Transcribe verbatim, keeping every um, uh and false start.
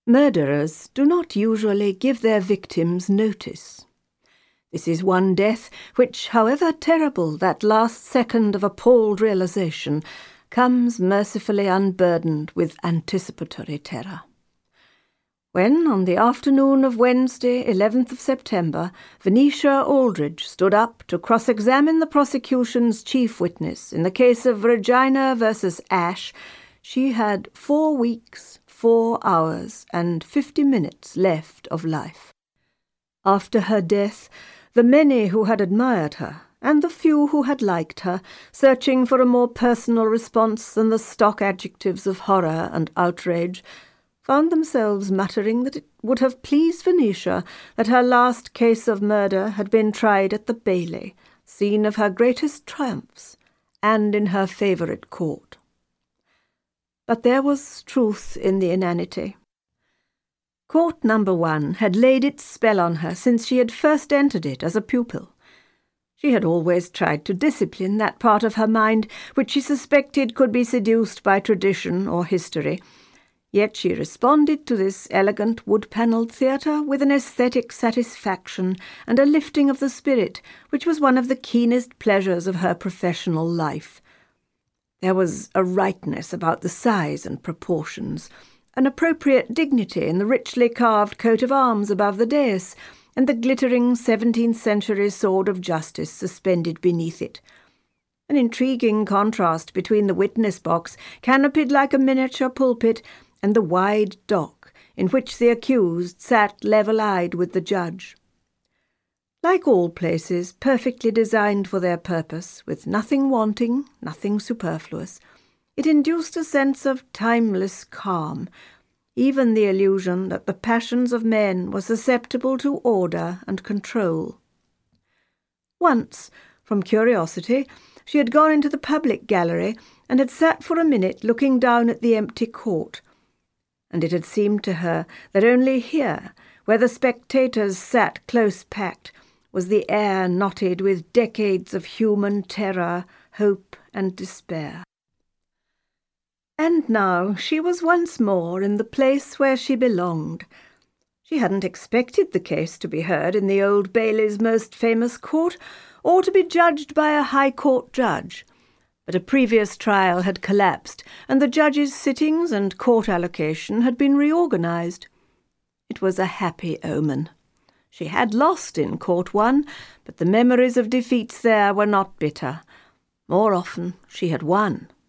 Murderers do not usually give their victims notice. This is one death which, however terrible that last second of appalled realization, comes mercifully unburdened with anticipatory terror. When, on the afternoon of Wednesday, eleventh of September, Venetia Aldridge stood up to cross-examine the prosecution's chief witness in the case of Regina versus Ashe, she had four weeks, four hours, and fifty minutes left of life. After her death, the many who had admired her, and the few who had liked her, searching for a more personal response than the stock adjectives of horror and outrage, found themselves muttering that it would have pleased Venetia that her last case of murder had been tried at the Bailey, scene of her greatest triumphs, and in her favourite court. But there was truth in the inanity. Court number one had laid its spell on her since she had first entered it as a pupil. She had always tried to discipline that part of her mind which she suspected could be seduced by tradition or history, yet she responded to this elegant wood-panelled theatre with an aesthetic satisfaction and a lifting of the spirit which was one of the keenest pleasures of her professional life. There was a rightness about the size and proportions, an appropriate dignity in the richly carved coat of arms above the dais, and the glittering seventeenth-century sword of justice suspended beneath it. An intriguing contrast between the witness box, canopied like a miniature pulpit, and the wide dock in which the accused sat level-eyed with the judge. Like all places perfectly designed for their purpose, with nothing wanting, nothing superfluous, it induced a sense of timeless calm, even the illusion that the passions of men were susceptible to order and control. Once, from curiosity, she had gone into the public gallery and had sat for a minute looking down at the empty court, and it had seemed to her that only here, where the spectators sat close-packed, was the air knotted with decades of human terror, hope, and despair. And now she was once more in the place where she belonged. She hadn't expected the case to be heard in the Old Bailey's most famous court, or to be judged by a High Court judge. But a previous trial had collapsed, and the judge's sittings and court allocation had been reorganized. It was a happy omen. She had lost in Court One, but the memories of defeats there were not bitter. More often she had won.